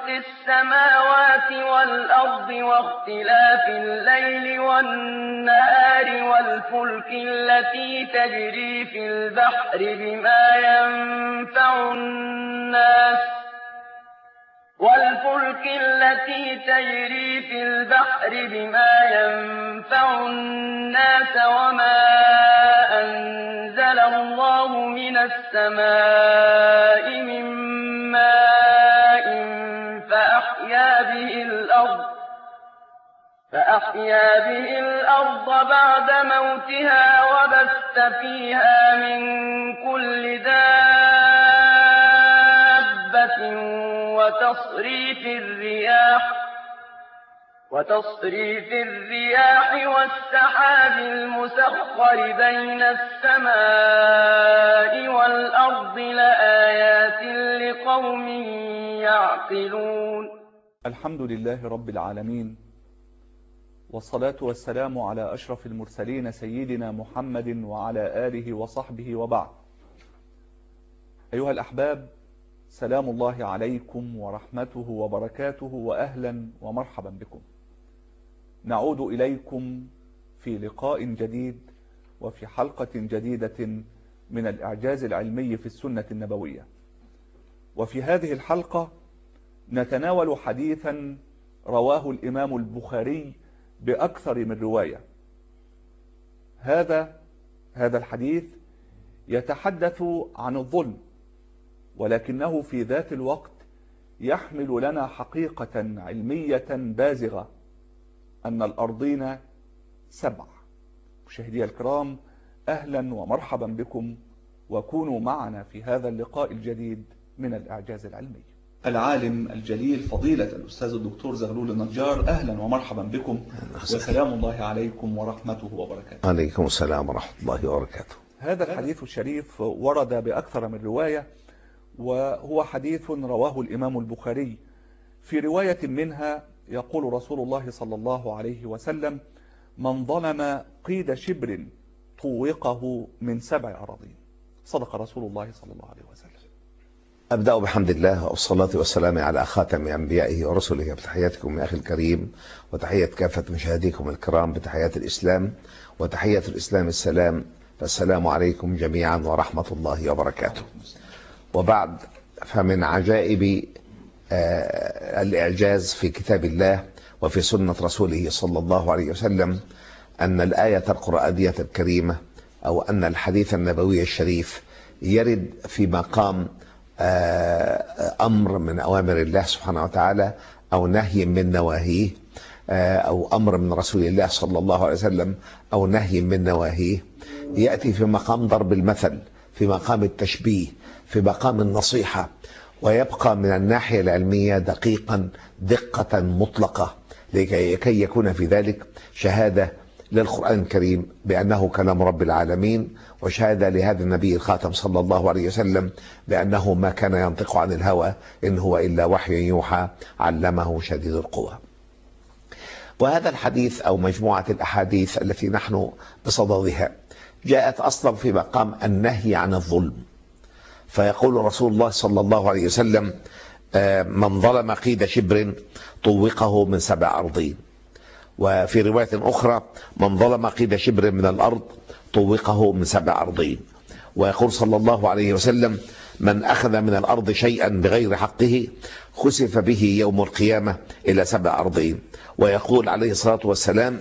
السماوات والأرض واختلاف الليل والنهار والفلك التي تجري في البحر بما ينفع الناس وما أنزل الله من السماء من ماء فأحيا به الأرض بعد موتها وبث فيها من كل دابة وتصريف الرياح والسحاب المسخر بين السماء والأرض لآيات لقوم يعقلون. الحمد لله رب العالمين، والصلاة والسلام على أشرف المرسلين سيدنا محمد وعلى آله وصحبه وبعد. أيها الأحباب، سلام الله عليكم ورحمته وبركاته، وأهلا ومرحبا بكم. نعود إليكم في لقاء جديد وفي حلقة جديدة من الإعجاز العلمي في السنة النبوية. وفي هذه الحلقة نتناول حديثا رواه الإمام البخاري بأكثر من رواية. هذا الحديث يتحدث عن الظلم، ولكنه في ذات الوقت يحمل لنا حقيقة علمية بازغة، أن الأرضين 7. مشاهدي الكرام، أهلا ومرحبا بكم، وكونوا معنا في هذا اللقاء الجديد من الإعجاز العلمي. العالم الجليل فضيلة الأستاذ الدكتور زغلول النجار، أهلا ومرحبا بكم، وسلام الله عليكم ورحمته وبركاته. عليكم السلام ورحمة الله وبركاته. هذا الحديث الشريف ورد بأكثر من رواية، وهو حديث رواه الإمام البخاري. في رواية منها يقول رسول الله صلى الله عليه وسلم: من ظلم قيد شبر طوقه من 7 أراضين. صدق رسول الله صلى الله عليه وسلم. أبدأ بحمد الله والصلاة والسلام على خاتم أنبيائه ورسله، بتحياتكم يا أخي الكريم، وتحية كافة مشاهديكم الكرام بتحيات الإسلام، وتحية الإسلام السلام، فالسلام عليكم جميعا ورحمة الله وبركاته. وبعد، فمن عجائب الإعجاز في كتاب الله وفي سنة رسوله صلى الله عليه وسلم أن الآية القرآنية الكريمة أو أن الحديث النبوي الشريف يرد في مقام أمر من أوامر الله سبحانه وتعالى، أو نهي من نواهيه، أو أمر من رسول الله صلى الله عليه وسلم، أو نهي من نواهيه. يأتي في مقام ضرب المثل، في مقام التشبيه، في مقام النصيحة، ويبقى من الناحية العلمية دقيقا دقة مطلقة، لكي يكون في ذلك شهادة للقرآن الكريم بأنه كلام رب العالمين، وشهادة لهذا النبي الخاتم صلى الله عليه وسلم بأنه ما كان ينطق عن الهوى إن هو إلا وحي يوحى علمه شديد القوى. وهذا الحديث أو مجموعة الأحاديث التي نحن بصددها جاءت أصلا في مقام النهي عن الظلم. فيقول رسول الله صلى الله عليه وسلم: من ظلم قيد شبر طوقه من 7 أراضين. وفي رواية أخرى: من ظلم قيد شبر من الأرض طوقه من 7 أراضين. ويقول صلى الله عليه وسلم: من أخذ من الأرض شيئا بغير حقه خسف به يوم القيامة إلى 7 أراضين. ويقول عليه الصلاة والسلام: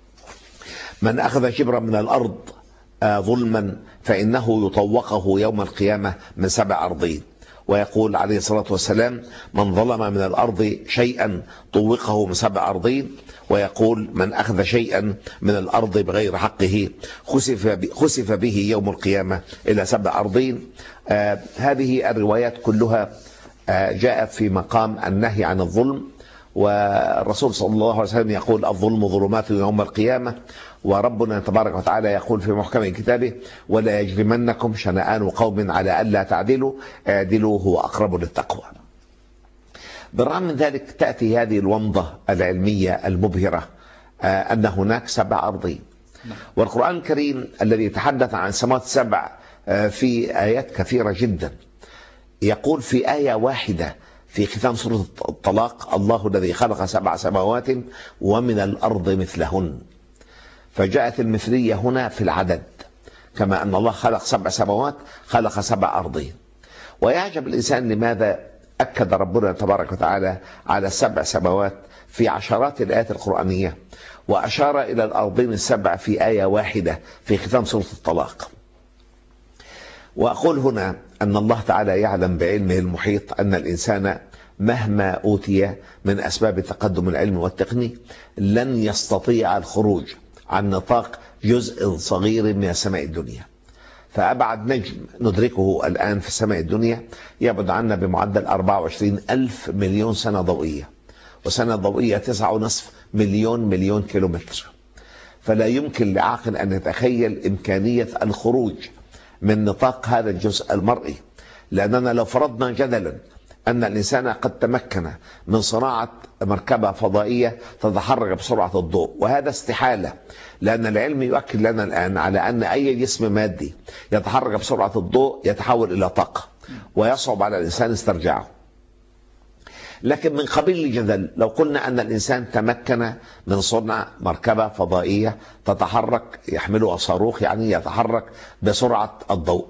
من أخذ شبرا من الأرض ظلما فإنه يطوقه يوم القيامة من 7 أراضين. ويقول عليه الصلاة والسلام: من ظلم من الأرض شيئا طوقه من 7 أراضين. ويقول: من أخذ شيئا من الأرض بغير حقه خسف به يوم القيامة إلى 7 أراضين. هذه الروايات كلها جاءت في مقام النهي عن الظلم. والرسول صلى الله عليه وسلم يقول: الظلم ظلمات يوم القيامة. وربنا تبارك وتعالى يقول في محكم كتابه: ولا يجرمنكم شنآن قوم على ألا تعدلوا اعدلوا هو أقرب للتقوى. بالرغم من ذلك تأتي هذه الومضة العلمية المبهرة أن هناك 7 أراضين. والقرآن الكريم الذي يتحدث عن السماوات 7 في آيات كثيرة جدا، يقول في آية واحدة في ختام سورة الطلاق: الله الذي خلق 7 سماوات ومن الأرض مثلهن. فجاءت المثلية هنا في العدد، كما أن الله خلق 7 سماوات خلق 7 أرضين. ويعجب الإنسان لماذا أكد ربنا تبارك وتعالى على 7 سماوات في عشرات الآيات القرآنية، وأشار إلى الأرضين ال7 في آية واحدة في ختام سورة الطلاق. وأقول هنا أن الله تعالى يعلم بعلمه المحيط أن الإنسان مهما أوتي من أسباب التقدم العلمي والتقني لن يستطيع الخروج عن نطاق جزء صغير من السماء الدنيا. فأبعد نجم ندركه الآن في السماء الدنيا يبعد عنا بمعدل 24,000 مليون سنة ضوئية، وسنة ضوئية 9.5 مليون كيلومتر. فلا يمكن لعاقل أن يتخيل إمكانية الخروج من نطاق هذا الجزء المرئي، لأننا لو فرضنا جدلا أن الإنسان قد تمكن من صناعة مركبة فضائية تتحرك بسرعة الضوء، وهذا استحالة، لأن العلم يؤكد لنا الآن على أن أي جسم مادي يتحرك بسرعة الضوء يتحول إلى طاقة ويصعب على الإنسان استرجاعه. لكن من قبيل الجدل لو قلنا أن الإنسان تمكن من صنع مركبة فضائية تتحرك، يحملها صاروخ، يعني يتحرك بسرعة الضوء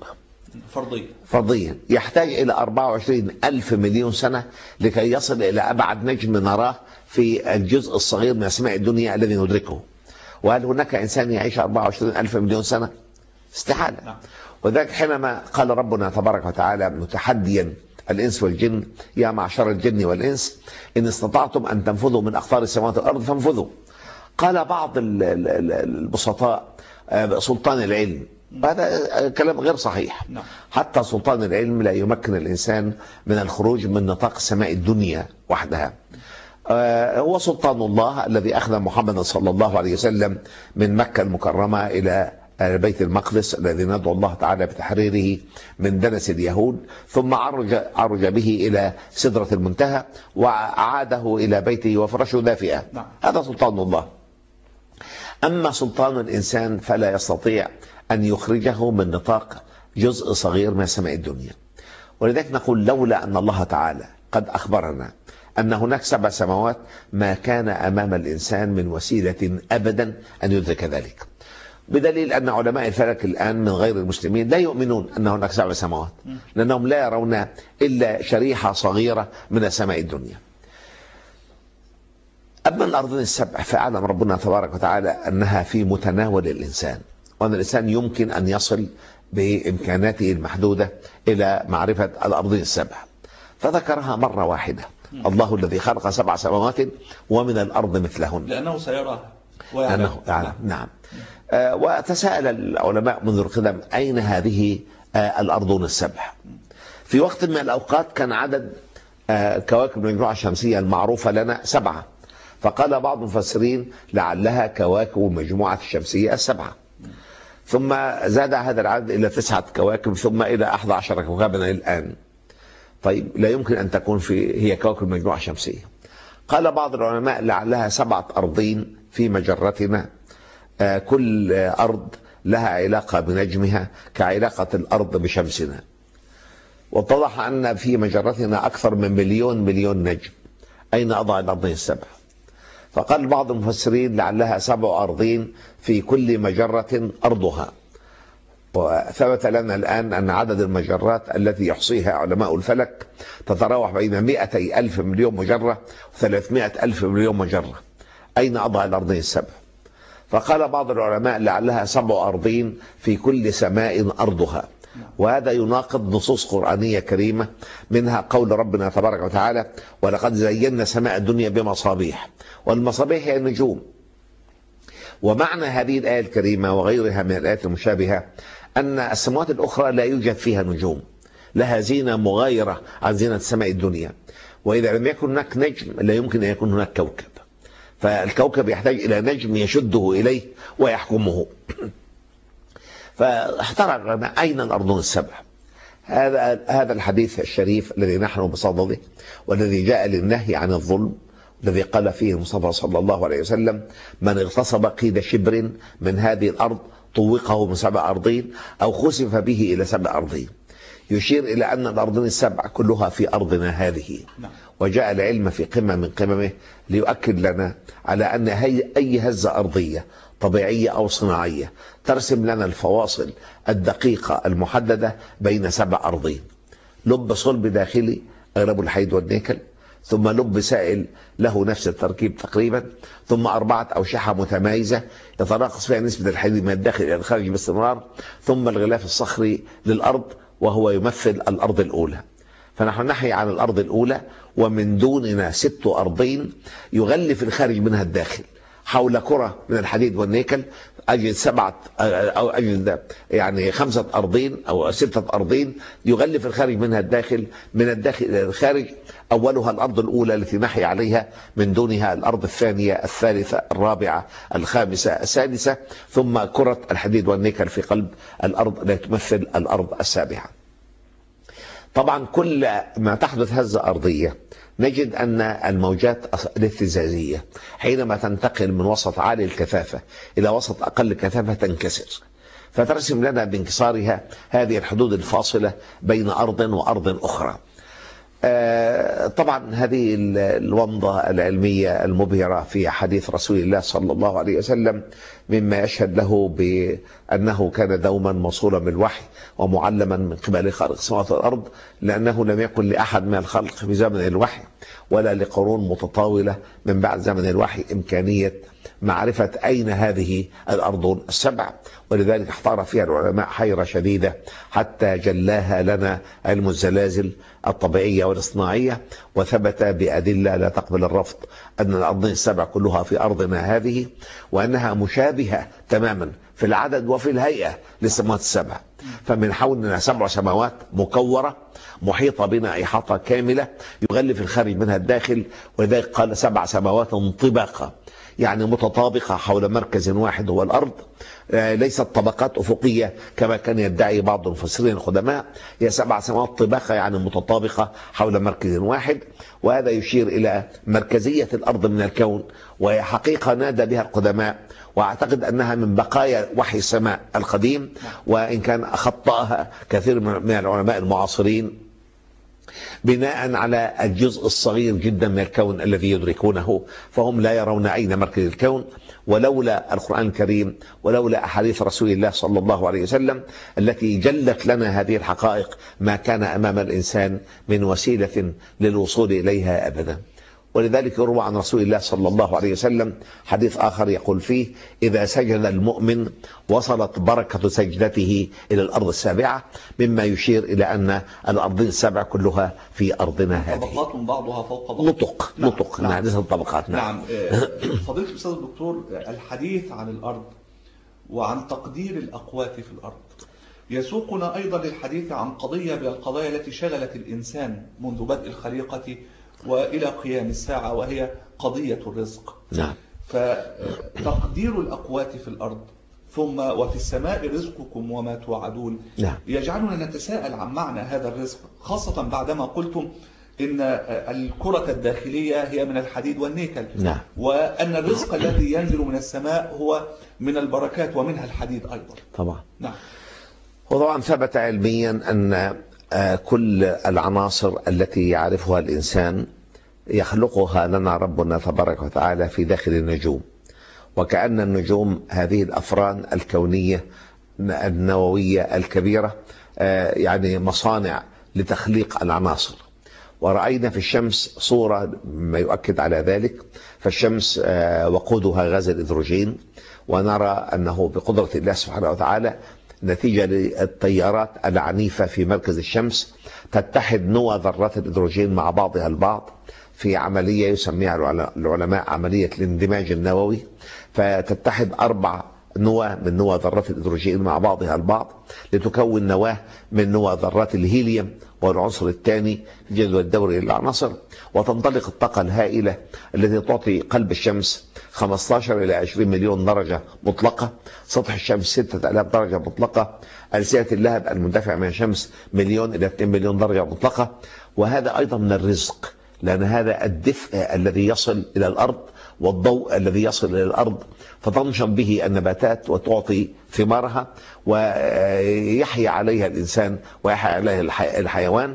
فرضيا، يحتاج إلى 24,000 مليون سنة لكي يصل إلى أبعد نجم نراه في الجزء الصغير من أسماء الدنيا الذي ندركه. وهل هناك إنسان يعيش 24,000 مليون سنة؟ استحالة. وذلك حينما قال ربنا تبارك وتعالى متحديا الإنس والجن: يا معشر الجن والإنس إن استطعتم أن تنفذوا من أقطار السماوات والأرض فانفذوا. قال بعض البسطاء: سلطان العلم. هذا كلام غير صحيح. حتى سلطان العلم لا يمكن الإنسان من الخروج من نطاق سماء الدنيا وحدها. هو سلطان الله الذي أخذ محمد صلى الله عليه وسلم من مكة المكرمة إلى بيت المقدس الذي ندعو الله تعالى بتحريره من دنس اليهود، ثم عرج به إلى سدرة المنتهى وأعاده إلى بيته وفرشه دافئة. هذا سلطان الله. أما سلطان الإنسان فلا يستطيع أن يخرجه من نطاق جزء صغير من سماء الدنيا. ولذلك نقول لولا أن الله تعالى قد أخبرنا أن هناك 7 سماوات ما كان أمام الإنسان من وسيلة أبدا أن يدرك ذلك، بدليل أن علماء الفلك الآن من غير المسلمين لا يؤمنون أن هناك 7 سماوات، لأنهم لا يرون إلا شريحة صغيرة من سماء الدنيا. أما الأرضين ال7 فأعلم ربنا تبارك وتعالى أنها في متناول الإنسان، وأن الإنسان يمكن أن يصل بإمكاناته المحدودة إلى معرفة الأرضين ال7، فذكرها مرة واحدة: الله الذي خلق 7 سماوات ومن الأرض مثلهن، لأنه سيراها لأنه يعلم. نعم. وتساءل العلماء منذ القدم: أين هذه الأرضون ال7؟ في وقت من الأوقات كان عدد كواكب المجموعة الشمسية المعروفة لنا 7، فقال بعض المفسرين لعلها كواكب المجموعة الشمسية ال7، ثم زاد هذا العدد إلى 9 كواكب، ثم إلى 11 كوكبا الآن. طيب لا يمكن أن تكون هي كواكب المجموعة الشمسية. قال بعض العلماء لعلها 7 أرضين في مجرتنا، كل أرض لها علاقة بنجمها كعلاقة الأرض بشمسنا، واتضح أن في مجرتنا أكثر من مليون نجم. أين أضع الأرضين ال7؟ فقال بعض المفسرين لعلها 7 أرضين في كل مجرة أرضها. وثبت لنا الآن أن عدد المجرات التي يحصيها علماء الفلك تتراوح بين 200,000 مليون مجرة و300,000 مليون مجرة. أين أضع الأرضين ال7؟ فقال بعض العلماء لعلها 7 أرضين في كل سماء أرضها، وهذا يناقض نصوص قرآنية كريمة، منها قول ربنا تبارك وتعالى: ولقد زينا سماء الدنيا بمصابيح، والمصابيح هي النجوم. ومعنى هذه الآية الكريمة وغيرها من الآيات المشابهة أن السماوات الأخرى لا يوجد فيها نجوم، لها زينة مغايرة عن زينة سماء الدنيا، وإذا لم يكن هناك نجم لا يمكن أن يكون هناك كوكب، فالكوكب يحتاج إلى نجم يشده إليه ويحكمه. فاحترق أين الأرضون ال7؟ هذا الحديث الشريف الذي نحن بصدده، والذي جاء للنهي عن الظلم، الذي قال فيه المصطفى صلى الله عليه وسلم: من اغتصب قيد شبر من هذه الأرض طوقه من 7 أرضين أو خسف به إلى 7 أرضين، يشير إلى أن الأرضين ال7 كلها في أرضنا هذه، وجاء العلم في قمة من قممه ليؤكد لنا على أن أي هزة أرضية طبيعية أو صناعية ترسم لنا الفواصل الدقيقة المحددة بين 7 أرضين: لب صلب داخلي أغلبه الحديد والنيكل، ثم لب سائل له نفس التركيب تقريبا، ثم 4 أوشحة متمايزة يتناقص فيها نسبة الحديد من الداخل إلى الخارج باستمرار، ثم الغلاف الصخري للأرض وهو يمثل الأرض الأولى. فنحن نحكي عن الأرض الأولى، ومن دوننا 6 أرضين يغلف الخارج منها الداخل، حول كرة من الحديد والنيكل أجد 7 أو أجد يعني 5 أرضين أو 6 أرضين يغلف الخارج منها الداخل، من الداخل إلى الخارج. أولها الأرض الأولى التي نحي عليها، من دونها الأرض الثانية الثالثة الرابعة الخامسة السادسة، ثم كرة الحديد والنيكل في قلب الأرض التي تمثل الأرض السابعة. طبعا كل ما تحدث هزة أرضية نجد أن الموجات الاهتزازية حينما تنتقل من وسط عالي الكثافة إلى وسط أقل كثافة تنكسر، فترسم لنا بانكسارها هذه الحدود الفاصلة بين أرض وأرض أخرى. طبعا هذه الومضة العلمية المبهرة في حديث رسول الله صلى الله عليه وسلم مما يشهد له بأنه كان دوما موصولا بالوحي ومعلما من قبل خالق السماوات والأرض، لأنه لم يكن لأحد من الخلق في زمن الوحي ولا لقرون متطاولة من بعد زمن الوحي إمكانية معرفة أين هذه الأرض ال7، ولذلك احتار فيها العلماء حيرة شديدة حتى جلاها لنا علم الزلازل الطبيعية والاصطناعية، وثبت بأدلة لا تقبل الرفض أن الأرضين ال7 كلها في أرضنا هذه، وأنها مشابهة تماما في العدد وفي الهيئة للسماوات ال7. فمن حولنا 7 سماوات مكورة محيطة بنا إحاطة كاملة يغلف الخارج منها الداخل، ولذلك قال 7 سماوات طباقة، يعني متطابقة حول مركز واحد هو الأرض، ليست طبقات أفقية كما كان يدعي بعض المفسرين القدماء، هي 7 سماوات طباقة يعني متطابقة حول مركز واحد. وهذا يشير إلى مركزية الأرض من الكون، وهي حقيقة نادى بها القدماء، وأعتقد أنها من بقايا وحي السماء القديم، وإن كان خطأها كثير من العلماء المعاصرين بناء على الجزء الصغير جدا من الكون الذي يدركونه، فهم لا يرون أين مركز الكون. ولولا القرآن الكريم ولولا أحاديث رسول الله صلى الله عليه وسلم التي جلت لنا هذه الحقائق ما كان أمام الإنسان من وسيلة للوصول إليها أبدا. ولذلك يروى عن رسول الله صلى الله عليه وسلم حديث آخر يقول فيه: إذا سجد المؤمن وصلت بركة سجدته إلى الأرض السابعة، مما يشير إلى أن الأرضين ال7 كلها في أرضنا هذه. طبقات بعضها فوق بعض. نطق نعم. الطبقات نعم. فضيلة الأستاذ الدكتور، الحديث عن الأرض وعن تقدير الأقوات في الأرض يسوقنا أيضا للحديث عن قضية من القضايا التي شغلت الإنسان منذ بدء الخليقة وإلى قيام الساعة، وهي قضية الرزق. نعم. فتقدير الأقوات في الأرض ثم وفي السماء رزقكم وما توعدون، نعم، يجعلنا نتساءل عن معنى هذا الرزق، خاصة بعدما قلتم إن الكرة الداخلية هي من الحديد والنيكل. نعم. وأن الرزق الذي ينزل من السماء هو من البركات ومنها الحديد أيضا. طبعا. نعم. وطبعا ثبت علميا أن كل العناصر التي يعرفها الإنسان يخلقها لنا ربنا تبارك وتعالى في داخل النجوم، وكأن النجوم هذه الأفران الكونية النووية الكبيرة يعني مصانع لتخليق العناصر. ورأينا في الشمس صورة ما يؤكد على ذلك، فالشمس وقودها غاز الهيدروجين، ونرى أنه بقدرة الله سبحانه وتعالى نتيجة للتيارات العنيفة في مركز الشمس تتحد نوى ذرات الهيدروجين مع بعضها البعض في عملية يسميها العلماء عملية الاندماج النووي، فتتحد 4 نوى من نوى ذرات الهيدروجين مع بعضها البعض لتكون نواة من نوى ذرات الهيليوم والعنصر الثاني في الجدول الدوري للعناصر، وتنطلق الطاقة الهائلة التي تعطي قلب الشمس 15 إلى 20 مليون درجة مطلقة، سطح الشمس 6000 درجة مطلقة، ألسنة اللهب المندفع من الشمس 1 إلى 2 مليون درجة مطلقة. وهذا أيضا من الرزق، لأن هذا الدفء الذي يصل إلى الأرض والضوء الذي يصل إلى الأرض فتنشم به النباتات وتعطي ثمارها ويحيى عليها الإنسان ويحيى عليها الحيوان.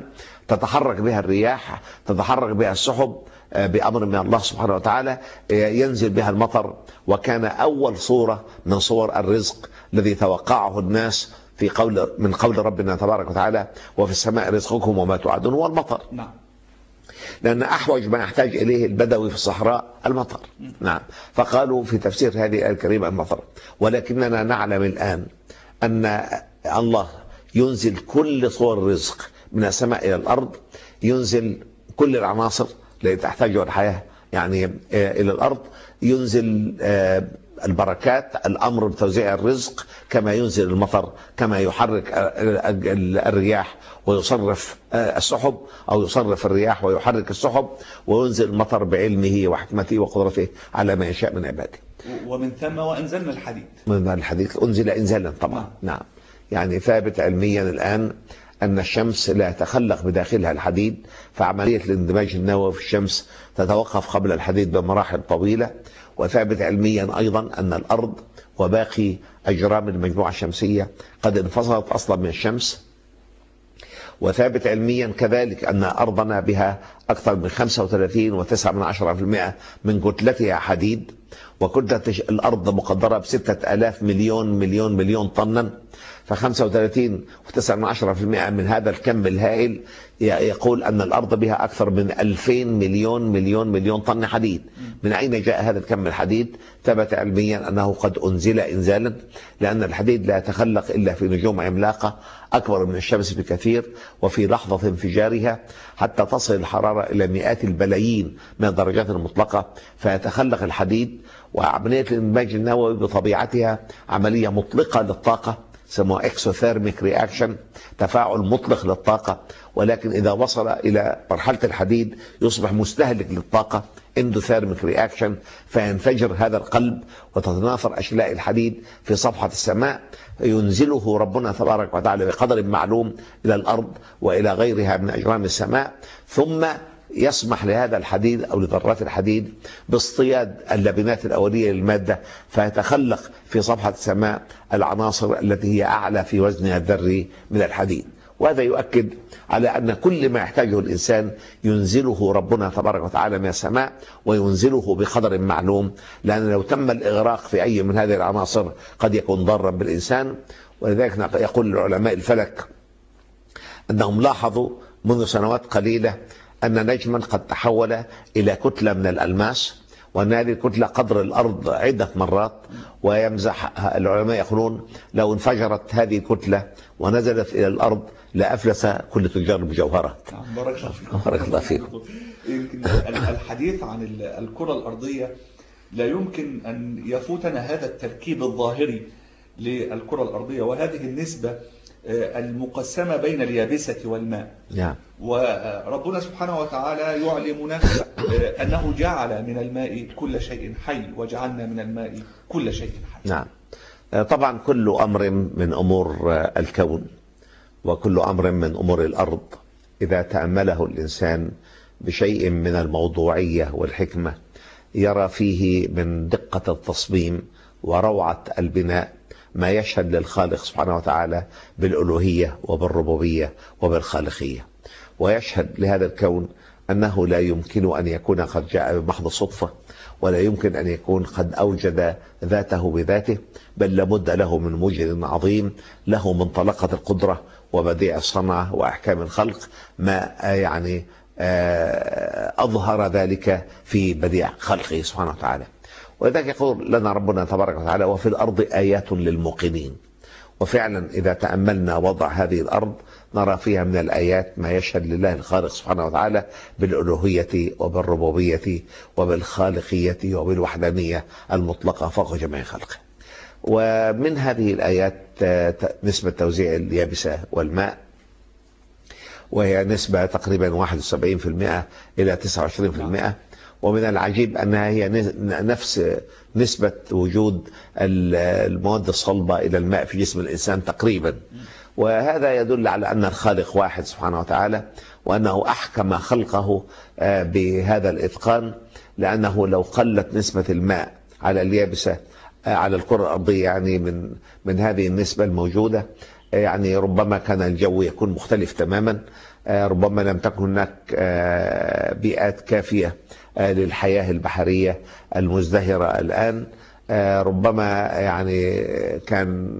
تتحرك بها الرياح، تتحرك بها السحب بأمر من الله سبحانه وتعالى، ينزل بها المطر. وكان أول صورة من صور الرزق الذي توقعه الناس من قول ربنا تبارك وتعالى: وفي السماء رزقكم وما توعدون، هو المطر. نعم. لأن أحوج ما يحتاج إليه البدوي في الصحراء المطر. نعم. فقالوا في تفسير هذه الآية الكريمة المطر. ولكننا نعلم الآن أن الله ينزل كل صور الرزق من السماء إلى الأرض، ينزل كل العناصر التي تحتاجها الحياة يعني إلى الأرض، ينزل البركات، الأمر بتوزيع الرزق، كما ينزل المطر، كما يحرك الرياح ويصرف السحب، أو يصرف الرياح ويحرك السحب، وينزل المطر بعلمه وحكمته وقدرته على ما يشاء من عباده. ومن ثم وأنزلنا الحديد. من الحديد أنزل إنزالا طبعا. نعم. يعني ثابت علميا الآن أن الشمس لا يتخلق بداخلها الحديد، فعملية الاندماج النووي في الشمس تتوقف قبل الحديد بمراحل طويلة. وثابت علميا أيضا أن الأرض وباقي أجرام المجموعة الشمسية قد انفصلت أصلا من الشمس. وثابت علميا كذلك أن أرضنا بها أكثر من 35.9% من كتلتها حديد، وكتلة الأرض مقدرة ب6,000 مليون طنا. ف35.9% من هذا الكم الهائل يقول أن الأرض بها أكثر من 2,000 مليون طن حديد. من أين جاء هذا الكم الحديد؟ ثبت علميا أنه قد أنزل إنزالا، لأن الحديد لا يتخلق إلا في نجوم عملاقة أكبر من الشمس بكثير، وفي لحظة انفجارها حتى تصل الحرارة إلى مئات البلايين من الدرجات المطلقة فيتخلق الحديد. وعملية الإنتاج النووي بطبيعتها عملية مطلقة للطاقة، سموها اكسوثيرميك رياكشن، تفاعل مطلق للطاقة. ولكن إذا وصل إلى مرحلة الحديد يصبح مستهلك للطاقة، اندوثيرميك رياكشن، فينفجر هذا القلب وتتناثر أشلاء الحديد في صفحة السماء، ينزله ربنا تبارك وتعالى بقدر معلوم إلى الأرض وإلى غيرها من أجرام السماء، ثم يسمح لهذا الحديد أو لذرات الحديد باصطياد اللبنات الأولية للمادة، فيتخلق في صفحة السماء العناصر التي هي أعلى في وزنها الذري من الحديد. وهذا يؤكد على أن كل ما يحتاجه الإنسان ينزله ربنا تبارك وتعالى من السماء، وينزله بقدر معلوم، لأن لو تم الإغراق في أي من هذه العناصر قد يكون ضارا بالإنسان. ولذلك يقول علماء الفلك أنهم لاحظوا منذ سنوات قليلة أن نجما قد تحول إلى كتلة من الألماس، وأن هذه الكتلة قدر الأرض عدة مرات، ويمزح العلماء يقولون لو انفجرت هذه الكتلة ونزلت إلى الأرض لأفلس كل تجار المجوهرات. بارك الله فيكم. يمكن الحديث عن الكرة الأرضية لا يمكن أن يفوتنا هذا التركيب الظاهري للكرة الأرضية، وهذه النسبة المقسمة بين اليابسة والماء. وربنا سبحانه وتعالى يعلمنا أنه جعل من الماء كل شيء حي، وجعلنا من الماء كل شيء حي. نعم. طبعا كل أمر من أمور الكون وكل أمر من أمور الأرض إذا تأمله الإنسان بشيء من الموضوعية والحكمة يرى فيه من دقة التصميم وروعة البناء ما يشهد للخالق سبحانه وتعالى بالألوهية وبالربوبية وبالخالقية، ويشهد لهذا الكون أنه لا يمكن أن يكون قد جاء بمحض صدفة، ولا يمكن أن يكون قد أوجد ذاته بذاته، بل لابد له من موجد عظيم له منطلقة القدرة وبديع الصنعة وأحكام الخلق، ما يعني أظهر ذلك في بديع خلقه سبحانه وتعالى. ولذلك يقول لنا ربنا تبارك وتعالى: وفي الأرض آيات للموقنين. وفعلا إذا تأملنا وضع هذه الأرض نرى فيها من الآيات ما يشهد لله الخالق سبحانه وتعالى بالألوهية وبالربوبية وبالخالقية وبالوحدانية المطلقة فوق جميع خلقه. ومن هذه الآيات نسبة توزيع اليابسة والماء، وهي نسبة تقريبا 71% إلى 29%. ومن العجيب أنها هي نفس نسبة وجود المواد الصلبة إلى الماء في جسم الإنسان تقريبا. وهذا يدل على أن الخالق واحد سبحانه وتعالى، وأنه أحكم خلقه بهذا الإتقان، لأنه لو قلت نسبة الماء على اليابسة على الكرة الأرضية يعني من هذه النسبة الموجودة، يعني ربما كان الجو يكون مختلف تماما. ربما لم تكن هناك بيئات كافية للحياة البحرية المزدهرة الآن. ربما يعني كان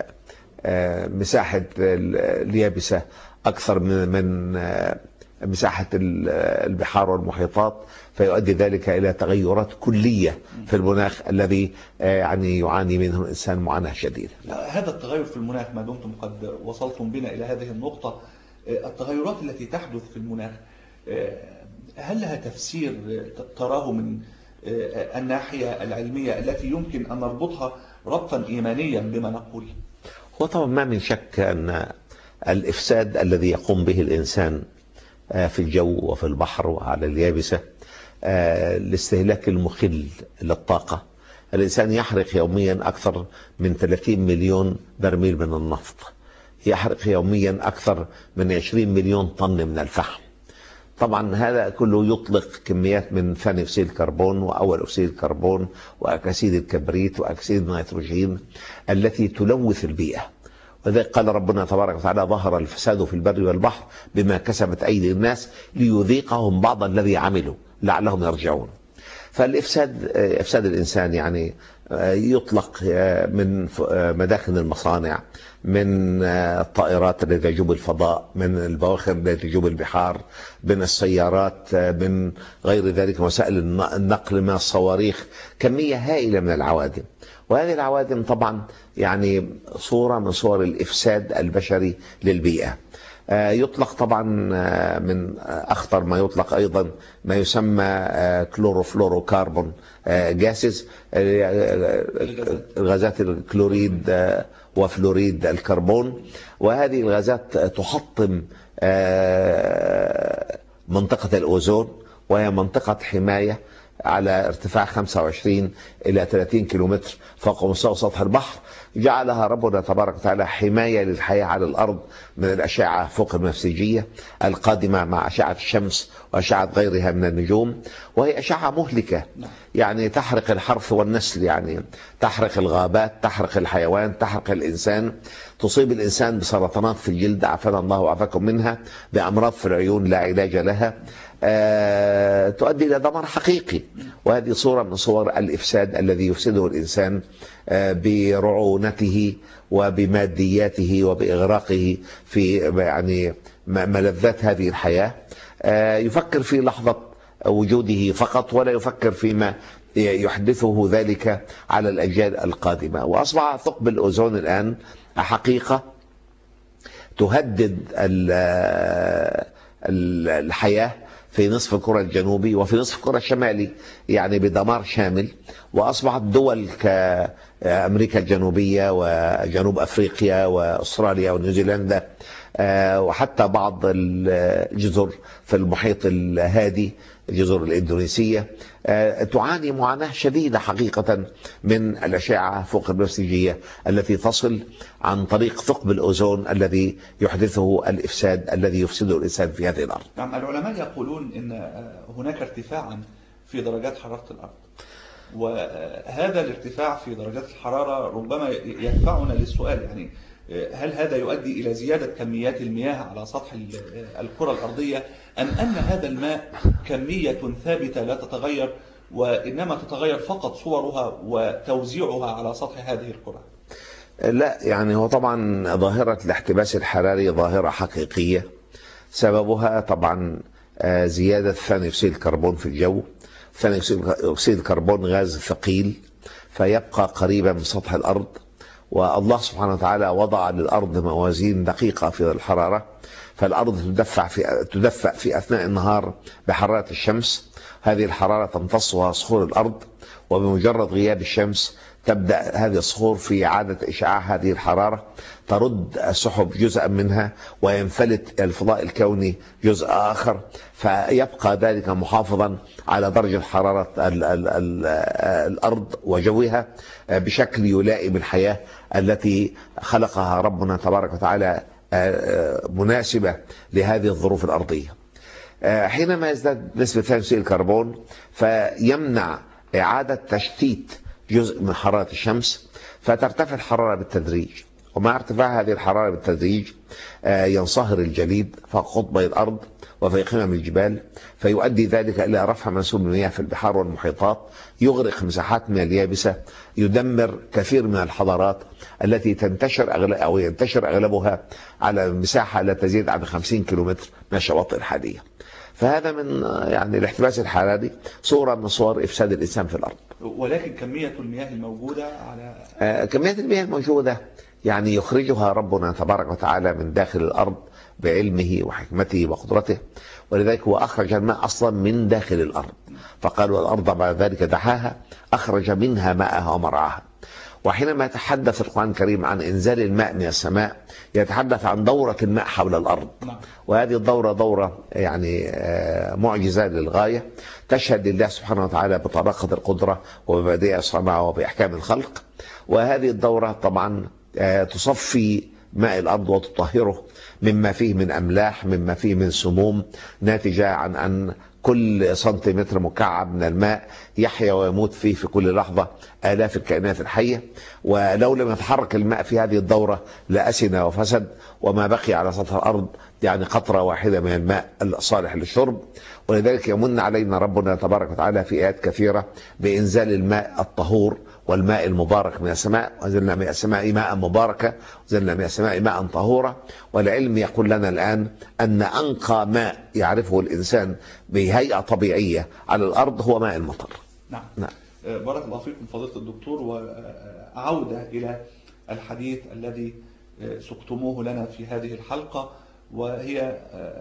مساحة اليابسة أكثر من مساحة البحار والمحيطات، فيؤدي ذلك إلى تغيرات كلية في المناخ الذي يعني يعاني منه الإنسان معاناة شديدة. هذا التغير في المناخ، ما دمتم قد وصلتم بنا إلى هذه النقطة، التغيرات التي تحدث في المناخ هل لها تفسير تراه من الناحية العلمية التي يمكن أن نربطها ربطا إيمانيا بما نقول؟ هو طبعا ما من شك أن الإفساد الذي يقوم به الإنسان في الجو وفي البحر وعلى اليابسة، الاستهلاك المخل للطاقة. الإنسان يحرق يوميا أكثر من 30 مليون برميل من النفط، يحرق يوميا أكثر من 20 مليون طن من الفحم. طبعا هذا كله يطلق كميات من ثاني أكسيد الكربون وأول أكسيد الكربون وأكاسيد الكبريت وأكسيد النيتروجين التي تلوث البيئة. وذلك قال ربنا تبارك وتعالى: ظهر الفساد في البر والبحر بما كسبت أيدي الناس ليذيقهم بعض الذي عملوا لعلهم يرجعون. فالإفساد الإنسان يعني يطلق من مداخن المصانع، من الطائرات التي تجوب الفضاء، من البواخر التي تجوب البحار، من السيارات، من غير ذلك وسائل النقل، من الصواريخ، كمية هائلة من العوادم. وهذه العوادم طبعا يعني صورة من صور الإفساد البشري للبيئة. يطلق طبعا من أخطر ما يطلق أيضا ما يسمى كلوروفلوروكربون جاسز، الغازات الكلوريد وفلوريد الكربون. وهذه الغازات تحطم منطقة الأوزون، وهي منطقة حماية على ارتفاع 25 إلى 30 كيلومتر فوق مستوى سطح البحر. جعلها ربنا تبارك وتعالى حماية للحياة على الأرض من الأشعة فوق البنفسجية القادمة مع أشعة الشمس وأشعة غيرها من النجوم، وهي أشعة مهلكة يعني تحرق الحرث والنسل، يعني تحرق الغابات، تحرق الحيوان، تحرق الإنسان، تصيب الإنسان بسرطانات في الجلد عافانا الله وعافاكم منها، بأمراض في العيون لا علاج لها، تؤدي إلى دمار حقيقي. وهذه صورة من صور الإفساد الذي يفسده الإنسان برعونته وبمادياته وبإغراقه في يعني ملذات هذه الحياة. يفكر في لحظة وجوده فقط، ولا يفكر فيما يحدثه ذلك على الأجيال القادمة. وأصبح ثقب الأوزون الآن حقيقة تهدد الحياة في نصف الكرة الجنوبي وفي نصف الكرة الشمالي، يعني بدمار شامل. وأصبحت دول كأمريكا الجنوبية وجنوب أفريقيا وأستراليا ونيوزيلندا وحتى بعض الجزر في المحيط الهادي، الجزر الإندونيسية، تعاني معاناة شديدة حقيقة من الأشعة فوق البنفسجية التي تصل عن طريق ثقب الأوزون الذي يحدثه الإفساد الذي يفسده الإنسان في هذه الأرض. نعم، العلماء يقولون إن هناك ارتفاعا في درجات حرارة الأرض، وهذا الارتفاع في درجات الحرارة ربما يدفعنا للسؤال، يعني هل هذا يؤدي إلى زيادة كميات المياه على سطح الكرة الأرضية، أم أن هذا الماء كمية ثابتة لا تتغير، وإنما تتغير فقط صورها وتوزيعها على سطح هذه الكرة؟ لا، يعني هو طبعا ظاهرة الاحتباس الحراري ظاهرة حقيقية، سببها طبعا زيادة ثاني أكسيد الكربون في الجو. ثاني أكسيد الكربون غاز ثقيل فيبقى قريبا من سطح الأرض، والله سبحانه وتعالى وضع للأرض موازين دقيقة في الحرارة، فالأرض تدفع في أثناء النهار بحرارة الشمس. هذه الحرارة تمتصها صخور الأرض، وبمجرد غياب الشمس تبدأ هذه الصخور في إعادة إشعاع هذه الحرارة، ترد السحب جزءا منها وينفلت الفضاء الكوني جزء آخر، فيبقى ذلك محافظا على درجة حرارة الأرض وجوها بشكل يلائم الحياة التي خلقها ربنا تبارك وتعالى مناسبة لهذه الظروف الأرضية. حينما يزداد نسبة ثاني أكسيد الكربون فيمنع إعادة تشتيت جزء من حرارة الشمس، فترتفع الحرارة بالتدريج. ومع ارتفاع هذه الحرارة بالتدريج ينصهر الجليد فوق قطبي الأرض وفي قمم الجبال، فيؤدي ذلك إلى رفع منسوب المياه في البحار والمحيطات، يغرق مساحات من اليابسة، يدمر كثير من الحضارات التي ينتشر أغلبها على مساحة لا تزيد عن 50 كيلومتر من الشواطئ الحالية. فهذا من يعني الاحتباس الحراري صورة من صور إفساد الإنسان في الأرض. ولكن كمية المياه الموجودة كمية المياه الموجودة يعني يخرجها ربنا تبارك وتعالى من داخل الأرض بعلمه وحكمته وقدرته، ولذلك هو أخرج الماء أصلا من داخل الأرض، فقالوا الأرض بعد ذلك دحاها أخرج منها ماءها ومرعاها. وحينما يتحدث القرآن الكريم عن إنزال الماء من السماء يتحدث عن دورة الماء حول الأرض، وهذه الدورة دورة يعني معجزة للغاية، تشهد لله سبحانه وتعالى بطلاقة القدرة وببديع الصناعة وبإحكام الخلق. وهذه الدورة طبعا تصفي ماء الأرض وتطهره مما فيه من أملاح، مما فيه من سموم، ناتجة عن أن كل سنتيمتر مكعب من الماء يحيا ويموت فيه في كل لحظة آلاف الكائنات الحية. ولو لم يتحرك الماء في هذه الدورة لأسن وفسد، وما بقي على سطح الأرض يعني قطرة واحدة من الماء الصالح للشرب. ولذلك يمن علينا ربنا تبارك وتعالى في آيات كثيرة بإنزال الماء الطهور والماء المبارك من السماء، وأنزلنا من السماء ماء مباركا وأنزلنا من السماء ماء طهورا. والعلم يقول لنا الآن أن أنقى ماء يعرفه الإنسان بهيئة طبيعية على الأرض هو ماء المطر. نعم. بارك الله فيكم فضيلة الدكتور. وعودة إلى الحديث الذي سقتموه لنا في هذه الحلقة، وهي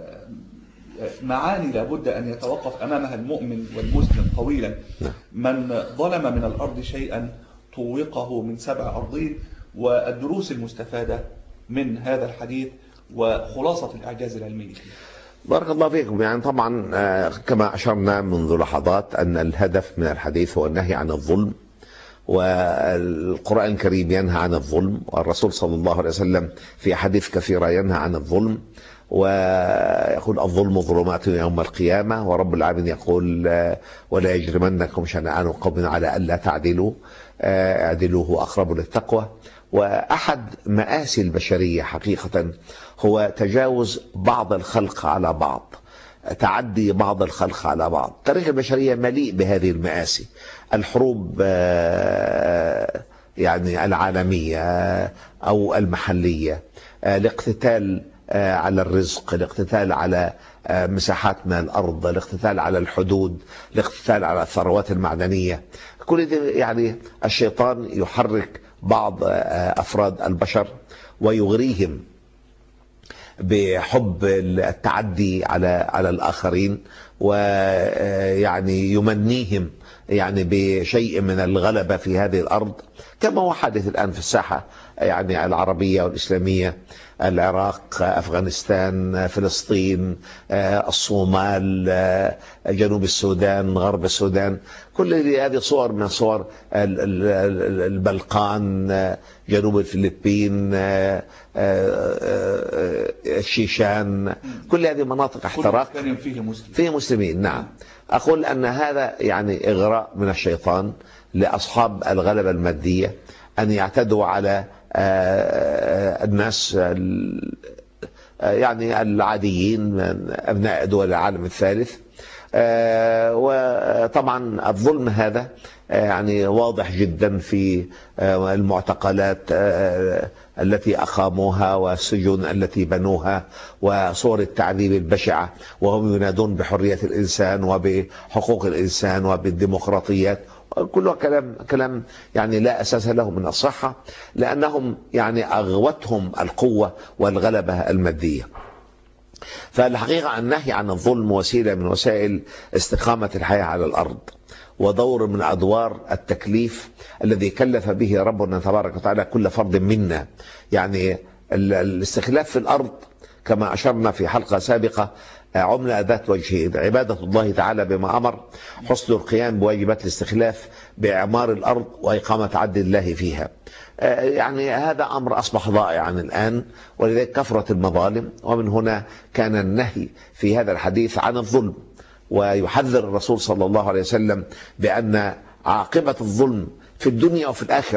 معاني لابد أن يتوقف أمامها المؤمن والمسلم طويلا. من ظلم من الأرض شيئا طوقه من 7 أرضين. والدروس المستفادة من هذا الحديث وخلاصة الإعجاز العلمي. بارك الله فيكم. يعني طبعا كما أشرنا منذ لحظات أن الهدف من الحديث هو النهي عن الظلم، والقرآن الكريم ينهى عن الظلم، والرسول صلى الله عليه وسلم في حديث كثيرة ينهى عن الظلم، ويقول الظلم ظلمات يوم القيامة. ورب العالمين يقول ولا يجرمنكم شنآن قوم على ألا تعدلوا اعدلوا هو أقرب للتقوى. وأحد مآسي البشرية حقيقة هو تجاوز بعض الخلق على بعض، تعدي بعض الخلق على بعض. تاريخ البشرية مليء بهذه المآسي، الحروب يعني العالمية أو المحلية، الاقتتال على الرزق، الاقتتال على مساحات من الأرض، الاقتتال على الحدود، الاقتتال على الثروات المعدنية. كل ده يعني الشيطان يحرك بعض أفراد البشر ويغريهم بحب التعدي على الآخرين، ويعني يمنيهم يعني بشيء من الغلبة في هذه الأرض، كما هو حادث الآن في الساحة يعني العربية والإسلامية، العراق، أفغانستان، فلسطين، الصومال، جنوب السودان، غرب السودان. كل هذه صور من صور البلقان، جنوب الفلبين، الشيشان، كل هذه مناطق احتراق فيه مسلمين. نعم. أقول أن هذا يعني إغراء من الشيطان لأصحاب الغلبة المادية أن يعتدوا على الناس يعني العاديين أبناء دول العالم الثالث. وطبعا الظلم هذا يعني واضح جدا في المعتقلات التي أقاموها والسجون التي بنوها وصور التعذيب البشعة، وهم ينادون بحرية الإنسان وبحقوق الإنسان وبالديمقراطيات. كله كلام يعني لا أساس له من الصحة، لأنهم يعني أغوتهم القوة والغلبة المادية. فالحقيقة النهي عن الظلم وسيلة من وسائل استقامة الحياة على الأرض، ودور من أدوار التكليف الذي كلف به ربنا تبارك وتعالى كل فرد منا. يعني الاستخلاف في الأرض كما أشرنا في حلقة سابقة عملة ذات وجهين: عبادة الله تعالى بما أمر، حسن القيام بواجبات الاستخلاف بإعمار الأرض وإقامة عدل الله فيها. يعني هذا أمر أصبح ضائعا الآن، ولذلك كثرت المظالم، ومن هنا كان النهي في هذا الحديث عن الظلم. ويحذر الرسول صلى الله عليه وسلم بأن عاقبة الظلم في الدنيا وفي الآخرة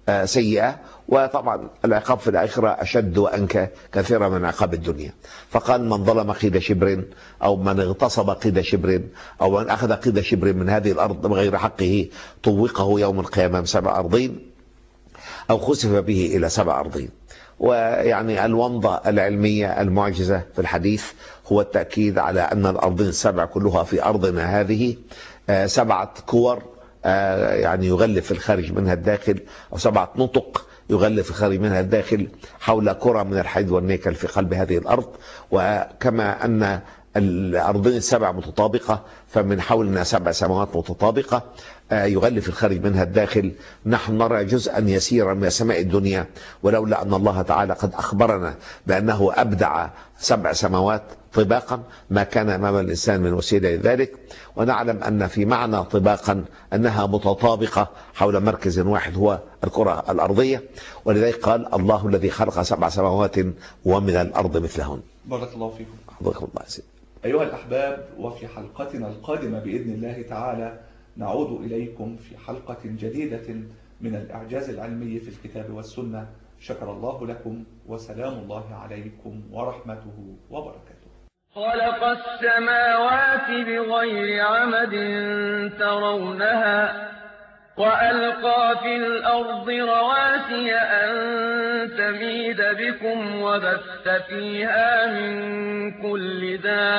سيئة، وطبعا العقاب في الآخرة أشد وأنكى كثيرا من عقاب الدنيا. فقال من ظلم قيد شبر، أو من اغتصب قيد شبر، أو من أخذ قيد شبر من هذه الأرض بغير حقه طوقه يوم القيامة من 7 أرضين، أو خسف به إلى 7 أرضين. ويعني الومضة العلمية المعجزة في الحديث هو التأكيد على أن الأرضين ال7 كلها في أرضنا هذه 7 كور يعني يغلف الخارج منها الداخل، أو 7 نطق يغلف الخارج منها الداخل حول كرة من الحديد والنيكل في قلب هذه الأرض. وكما أن الأرضين ال7 متطابقة، فمن حولنا 7 سماوات متطابقة يغلف الخارج منها الداخل. نحن نرى جزءا يسيرا من سماء الدنيا، ولولا أن الله تعالى قد أخبرنا بأنه أبدع 7 سماوات طباقا ما كان أمام الإنسان من وسيلة لذلك. ونعلم أن في معنى طباقا أنها متطابقة حول مركز واحد هو الكرة الأرضية، ولذلك قال الله الذي خلق 7 سماوات ومن الأرض مثلهن. بارك الله فيكم. حفظكم الله سيدي. أيها الأحباب، وفي حلقتنا القادمة بإذن الله تعالى نعود إليكم في حلقة جديدة من الإعجاز العلمي في الكتاب والسنة. شكر الله لكم، وسلام الله عليكم ورحمته وبركاته. خلق السماوات بغير عمد ترونها، وألقى في الأرض رواسي أن تميد بكم، وبث فيها من كل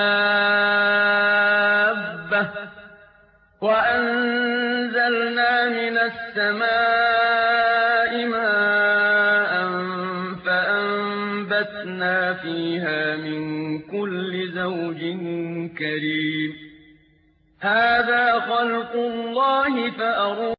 دابة، وأنزلنا من السماء ماء فأنبتنا فيها من كل زوج كريم. هذا خلق الله فأروني